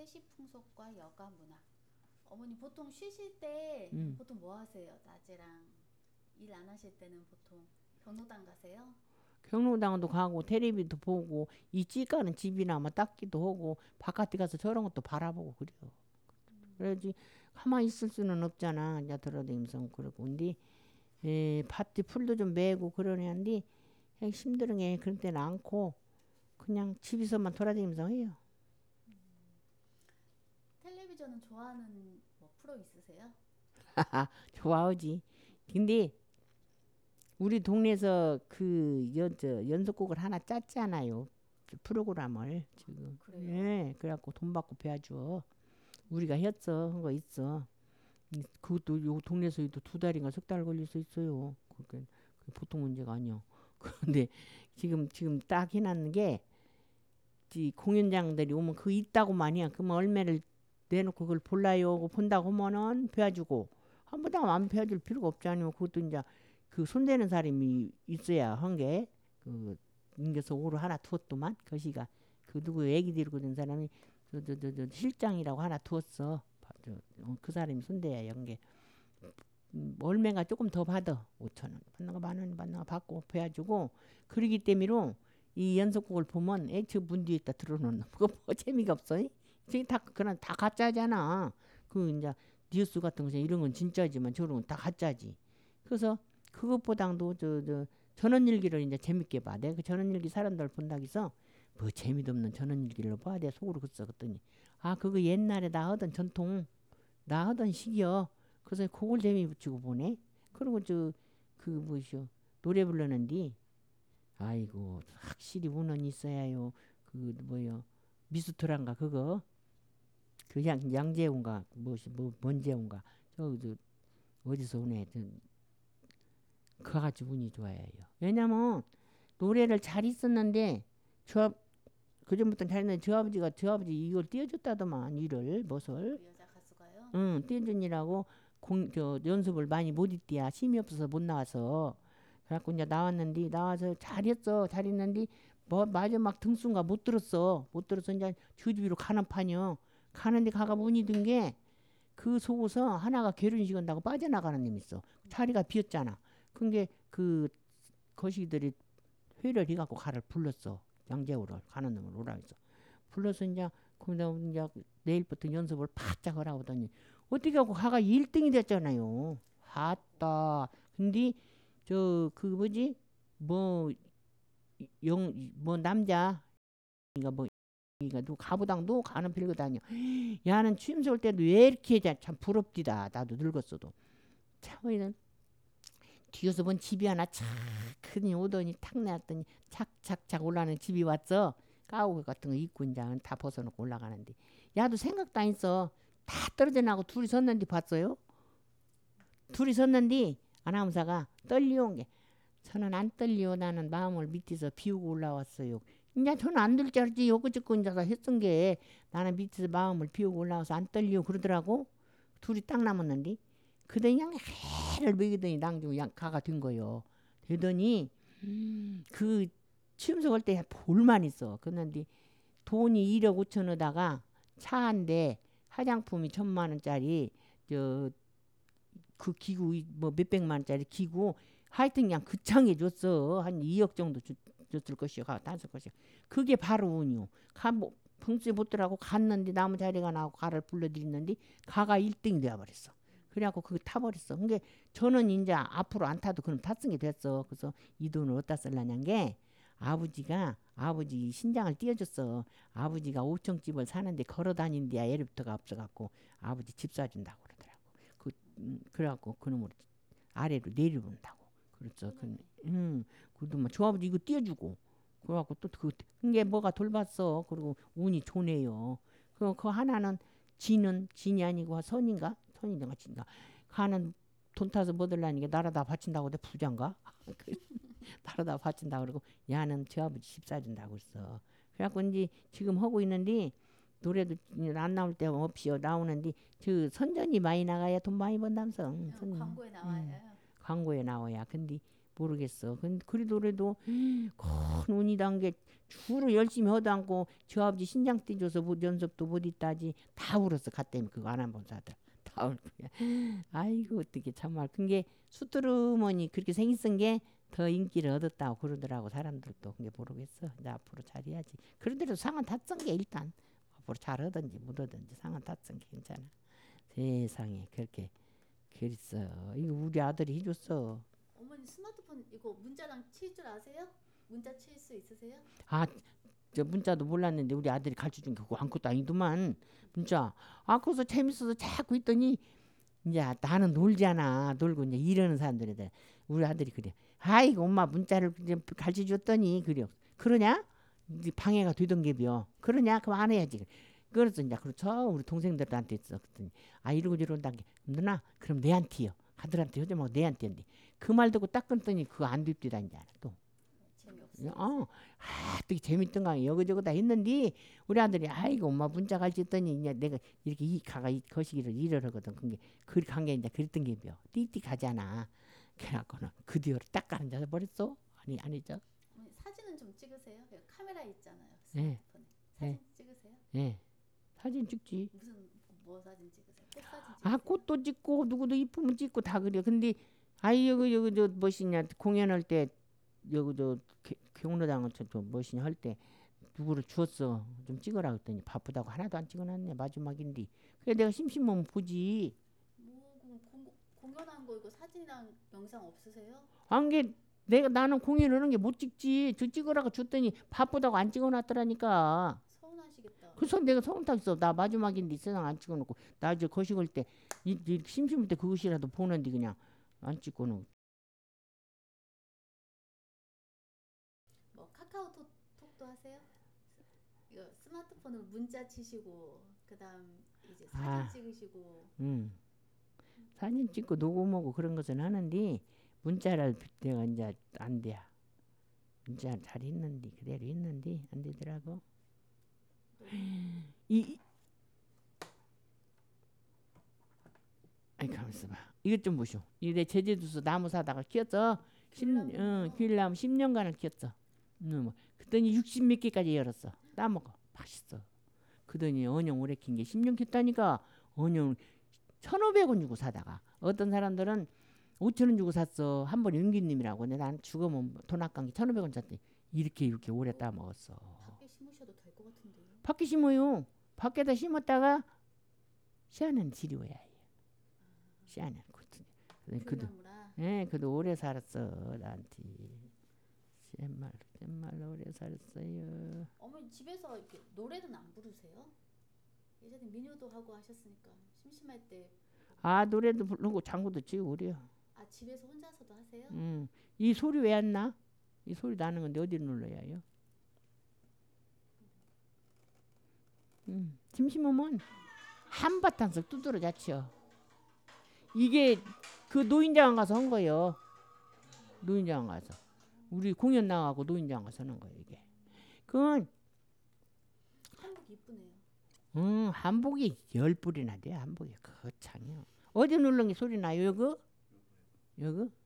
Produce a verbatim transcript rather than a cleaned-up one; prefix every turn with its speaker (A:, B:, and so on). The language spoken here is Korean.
A: 세시풍속과 여가문화. 어머니 보통 쉬실 때
B: 음.
A: 보통 뭐 하세요? 낮에랑 일 안 하실 때는 보통 경로당 가세요?
B: 경로당도 가고 텔레비도 보고 이 찌가는 집이나 뭐 닦기도 하고 바깥에 가서 저런 것도 바라보고 그래요. 그래야지 가만히 있을 수는 없잖아. 이제 돌아다니면서 그러고 근데 에, 밭에 풀도 좀 메고 그러는데 힘들은 게 그런 때는 않고 그냥 집에서만 돌아다니면서 해요.
A: 텔레비전은 좋아하는 뭐 프로 있으세요?
B: 좋아하지. 근데 우리 동네에서 그 연, 저, 연속곡을 하나 짰잖아요. 프로그램을 지금.
A: 그래요?
B: 예, 그래갖고 돈 받고 배워줘. 우리가 했어, 한 거 있어. 음, 그것도 요 동네에서 두 달인가 석 달 걸릴 수 있어요. 그게 보통 문제가 아니야. 그런데 지금 지금 딱 해놨는 게 이 공연장들이 오면 그 있다고만이야. 그러면 얼마를 내놓고 그걸 볼라요. 그거 본다고 하면은 배워주고 한 번도 안 배워줄 필요가 없잖아요. 그것도 이제 그 손대는 사람이 있어야 한 게 그 인겨서 오로 하나 두었더만 거시가 그 누구 애기 데리고 된 사람이 저 저 저 저 실장이라고 하나 두었어. 저, 어, 그 사람이 손대야 연게 음, 월매가 조금 더 받아 오천 원 받는 거 만 원 받는 거 받고 배워주고 그러기 때문에 이 연속곡을 보면 애저 문 뒤에다 들어놓는 그거 뭐 재미가 없어. 저기 다 그런 다 가짜잖아. 그 이제 뉴스 같은 거 이런 건 진짜지만 저런 건 다 가짜지. 그래서 그것보다도 저 저 전원일기를 이제 재밌게 봐. 내가 그 전원일기 사람들 본다고 해서 뭐 재미도 없는 전원일기를 봐. 내가 속으로 그랬어 그랬더니 아 그거 옛날에 나 하던 전통 나 하던 시기여. 그래서 그걸 재미 붙이고 보네. 그리고 저 그 뭐시오 노래 부르는디 아이고 확실히 운은 있어야요. 그 뭐요 미스트란가 그거 그 양 양재훈가 뭐시 뭐 뭔재훈가 저, 저 어디서 오네. 저, 그가지고 운이 좋아요. 왜냐면 노래를 잘 있었는데 저 그전부터 잘했는데 저 아버지가 저 아버지 이걸 띄워줬다더만 일을 무엇을
A: 그 여자 가수가요?
B: 응 띄워준이라고 공, 저 연습을 많이 못 있디야. 힘이 없어서 못 나와서 그래갖고 이제 나왔는데 나와서 잘했어 잘했는데 뭐 마지막 등수인가 못 들었어 못 들어서 이제 주주비로 가는 판이요. 가는데 가가 운이 든 게 그 속에서 하나가 결혼식 한다고 빠져나가는 놈 있어. 자리가 비었잖아. 그게 그 거시기들이 회를 해갖고 가를 불렀어. 양재호를 가는 놈을 오라 해서 불러서 이제 거기다 이제 내일부터 연습을 바짝 하라고 하더니 어떻게 하고 가가 일 등이 됐잖아요. 아따. 근데 저 그 뭐지 뭐 영 뭐 남자 이가 뭐 이가 누 가부당도 가는 별거 다녀. 야는 취임새 올 때도 왜 이렇게 자- 참 부럽디다. 나도 늙었어도 참 뒤에서 본 집이 하나 착 크니 오더니 탁 내왔더니 착착착 올라가는 집이 왔어. 가오가 같은 거 입고 이제 다 벗어놓고 올라가는데 야도 생각도 안 했어. 다 떨어져 나고 둘이 섰는데 봤어요. 둘이 섰는데 아나운서가 떨리온 게 저는 안 떨리요. 나는 마음을 밑에서 비우고 올라왔어요. 이제 저는 안 들 줄 알지. 요거저거 이제 다 했던 게 나는 밑에서 마음을 비우고 올라와서 안 떨리요. 그러더라고. 둘이 딱 남았는데 그더니 그냥 해를 먹이더니 낭중 가가 된 거요. 되더니 그 취임석 할때 볼만 있어. 그런데 돈이 일억 오천에다가 차 한 대 화장품이 천만 원짜리 저 그 기구 뭐 몇백만 원짜리 기구 하여튼 그냥 그창에 줬어. 한 이억 정도 주, 줬을 것이요. 가 땄을 것이요. 그게 바로 운이요. 가뭐 평소에 못 들하고 갔는데 나무 자리가 나고 가를 불러드렸는데 가가 일 등이 되어버렸어. 그래갖고 그거 타버렸어. 그게 저는 이제 앞으로 안 타도 그럼 탔은 게 됐어. 그래서 이 돈을 어디다 쓸라냐는 게 아버지가 아버지 신장을 띄워줬어. 아버지가 오천집을 사는데 걸어 다니는데 에리부터가 없어갖고 아버지 집 사준다고 그러더라고. 그 음, 그래갖고 그놈을 아래로 내려본다고. 그렇죠. 그, 음, 그래도 뭐 조아버지 이거 띄워주고. 그래갖고 또 그, 그게 뭐가 돌봤어. 그리고 운이 좋네요. 그, 그 하나는 지는 진이 아니고 선인가? 선인가 진가. 하는 돈 타서 뭐 들라니까 나라다 바친다고 내 부자인가? 나라다 바친다고 그러고 야는 저 아버지 집 사준다고 그랬어. 그래갖고 이제 지금 하고 있는데 노래도 안 나올 때 없이요 나오는데 저 선전이 많이 나가야 돈 많이 번다면서. 응,
A: 어,
B: 선,
A: 광고에
B: 음,
A: 나와요.
B: 광고에 나와야. 근데 모르겠어. 근데 그래도 그래도 큰 운이란 게 주로 열심히 하도 않고 저 아버지 신장 떼줘서 못 연습도 못 있다지 다 울었어. 갔더니 그거 안 한 번 사들 다 울고. 아이고 어떻게 참말. 그게 수두루머니 그렇게 생긴 게 더 인기를 얻었다고 그러더라고 사람들도. 그게 모르겠어. 이제 앞으로 잘해야지. 그런데도 상은 다 쓴 게 일단 앞으로 잘 하든지 못 하든지 상은 다 쓴 게 괜찮아. 세상에 그렇게 그랬어. 이거 우리 아들이 해줬어.
A: 어머니 스마트폰 이거 문자랑 칠 줄 아세요? 문자 칠 수 있으세요?
B: 아, 저 문자도 몰랐는데 우리 아들이 가르쳐준 게 그거 아무것도 아니더만. 문자. 아, 그래서 재밌어서 자꾸 있더니 이제 나는 놀잖아. 놀고 이제 이러는 사람들이 우리 아들이 그래. 아이고 엄마 문자를 이제 가르쳐줬더니 그래. 그러냐? 이제 방해가 되던 게비요. 그러냐? 그럼 안 해야지. 그래서 이제 그렇죠. 우리 동생들한테 있어. 그랬더니 아 이러고 저런다 게 누나 그럼 내한테요. 아들한테 하지 말고 내한테 한대. 그 말 듣고 딱 끊더니 그거 안 됩디다 이제 또.
A: 재미없어.
B: 어, 아, 되게 재밌던가 여기저기 다 했는데 우리 아들이 아이고 엄마 문자 가르쳤더니 이제 내가 이렇게 이 가가 이 거시기를 일을 하거든. 그게 그렇게 한 게 이제 그랬던 게요. 띠띠하잖아. 그래갖고는 그 뒤로 딱 가르쳐 버렸어. 아니 아니죠.
A: 어머니 사진은 좀 찍으세요? 그 카메라 있잖아요.
B: 네.
A: 스마트폰에. 사진
B: 네.
A: 찍으세요?
B: 예. 사진 찍지.
A: 무슨 뭐 사진 찍으세요? 꽃 사진 찍으세요?
B: 아 꽃도 찍고 누구도 이쁘면 찍고 다 그래. 근데 아이 여기 여기 저 뭐시냐 공연할 때 여기 저 개- 경로당 저저 뭐시냐 할 때 누구를 주었어 좀 찍으라 그랬더니 바쁘다고 하나도 안 찍어놨네. 마지막인데 그래 내가 심심하면 보지.
A: 뭐 그럼 공, 공연한 거 이거 사진이랑 영상 없으세요?
B: 안게 내가 나는 공연하는 게 못 찍지. 저 찍으라고 줬더니 바쁘다고 안 찍어놨더라니까.
A: 서운하시겠다.
B: 그래서 내가 서운 탔어. 나 마지막인데 세상 안 찍어놓고 나 이제 거식을 때 이, 이 심심할 때 그것이라도 보는데 그냥 안 찍고는.
A: 뭐 카카오톡 톡도 하세요? 이거 스마트폰으로 문자 치시고 그다음 이제 사진
B: 아.
A: 찍으시고
B: 음. 사진 찍고 녹음하고 그런 것은 하는데 문자를 내가 이제 안 돼. 문자 잘 했는데 그대로 했는데 안 되더라고. 이 아이 가만있어 봐. 이것 좀 보쇼. 이게 내 제주도서 나무 사다가 키웠어. 십, 어, 길나무 십 년간을 키웠어. 음, 뭐. 그랬더니 육십 몇 개까지 열었어. 따먹어. 맛있어. 그러더니 언영 오래 킨 게 십 년 켰다니까. 언영 천오백 원 주고 사다가 어떤 사람들은 오천 원 주고 샀어. 한 번 윤기님이라고. 근데 난 죽으면 돈 아까운 게 천오백 원 샀더니 이렇게 이렇게 오래 따먹었어.
A: 밖에 심으셔도 될 것 같은데요.
B: 밖에 심어요. 밖에다 심었다가 씨앗은 지리워야 해. 씨앗은 그도
A: 들나무라.
B: 예, 그도 오래 살았어 나한테. 정말 정말 오래 살았어요.
A: 어머니 집에서 이렇게 노래는 안 부르세요? 예전에 민요도 하고 하셨으니까 심심할 때
B: 아 노래도 부르고 장구도 치고 그래요.
A: 아 집에서 혼자서도 하세요?
B: 음, 이 소리 왜 안 나? 이 소리 나는 건데 어디 눌러야 해요? 음, 심심하면 한바탕 쓱 두드러 잡죠. 이게 그 노인장 가서 한 거예요. 노인장 가서 우리 공연 나가고 노인장 가서 하는 거예요 이게. 그건
A: 한복 이쁘네요.
B: 음, 한복이 열 불이나 돼. 한복이 거창해요. 어디 누른 게 소리 나요? 여기? 여기?